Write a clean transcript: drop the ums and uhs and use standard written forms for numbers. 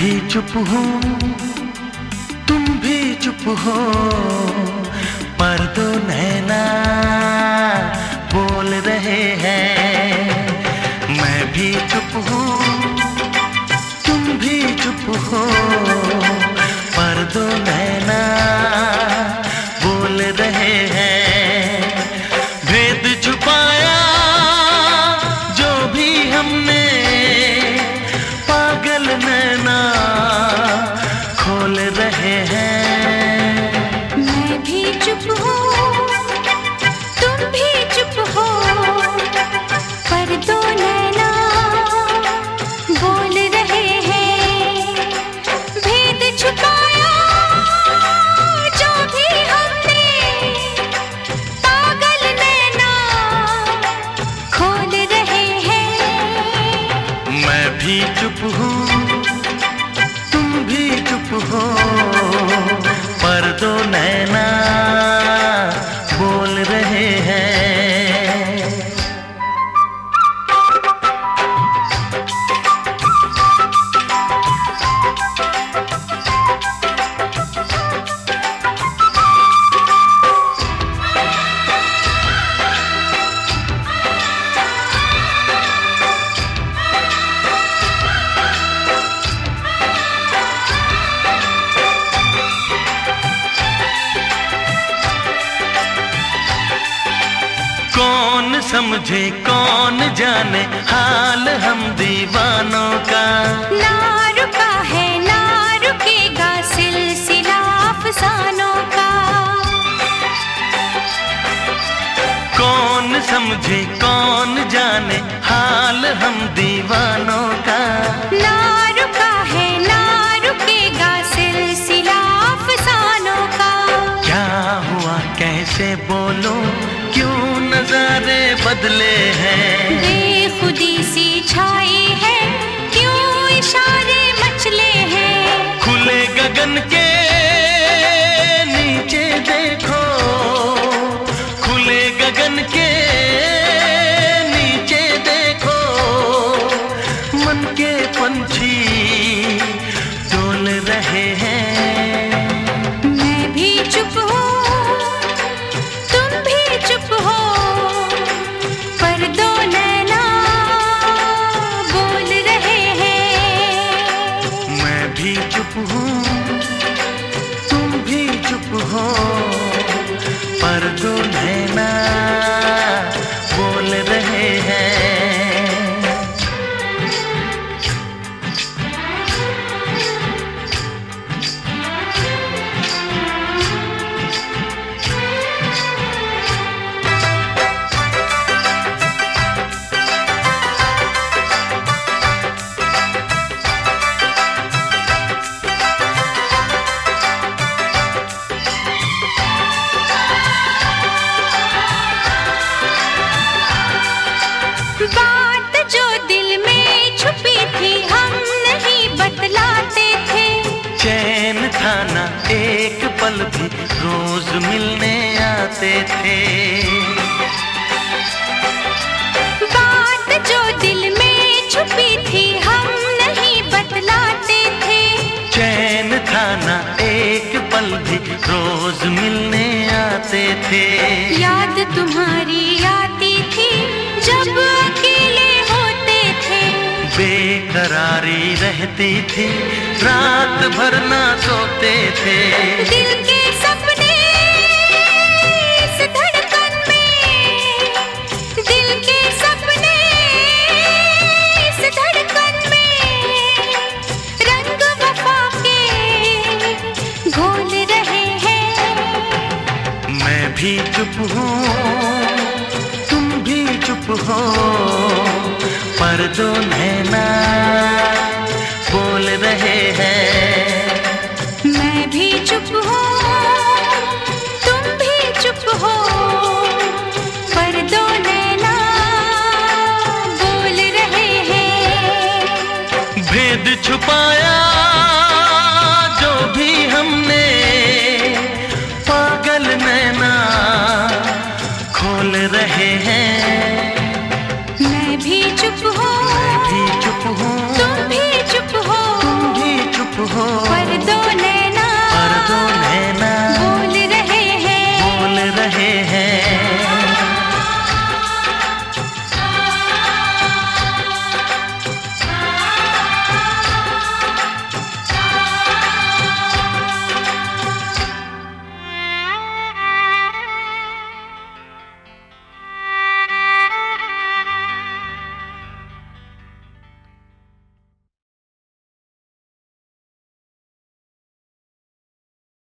भी चुप हूँ, तुम भी चुप हो, पर दो नैना बोल रहे हैं। मैं भी चुप हूँ, तुम भी चुप हो, पर दो नैना बोल रहे हैं। भेद छुपाया जो भी हमने, पागल नैना खोल रहे हैं। मैं भी चुप हूँ, तुम भी चुप हो, पर दो नैना बोल रहे हैं। भेद छुपाया जो भी हमने, पागल नैना खोल रहे हैं। मैं भी चुप हूँ, तुम भी चुप हो, पर दो नैना बोल रहे हैं। कौन समझे कौन जाने हाल हम दीवानों का। ना रुका है ना रुकेगा सिलसिला अफसानों का। कौन समझे कौन जाने हाल हम दीवानों का। ना रुका है ना रुकेगा सिलसिला अफसानों का। क्या हुआ कैसे बोलूं, क्यों नजारे बदले हैं। बेखुदी सी छाई है, क्यों इशारे मचले हैं। खुले गगन के नीचे देखो, खुले गगन के नीचे देखो, मन के पंछी डोल रहे हैं। मैं भी चुप हूँ, तुम भी चुप हो, पर दो नैना बोल रहे हैं। मैं भी चुप हूँ, तुम भी चुप हो, पर दो नैना बोल रहे हैं। बात जो दिल में छुपी थी हम नहीं बतलाते थे। चैन था ना एक पल भी, रोज मिलने आते थे। बात जो दिल में छुपी थी हम नहीं बतलाते थे। चैन था ना एक पल भी, रोज मिलने आते थे। याद तुम्हारी आती थी जब अकेले होते थे। बेकरारी रहती थी, रात भर ना सोते थे। दिल के सपने इस धड़कन में, दिल के सपने इस धड़कन में, रंग वफा के घोल रहे हैं। मैं भी चुप हूँ, तुम भी चुप हो, पर दो नैना बोल रहे हैं। मैं भी चुप हूँ, तुम भी चुप हो, पर दो नैना बोल रहे हैं। भेद छुपाया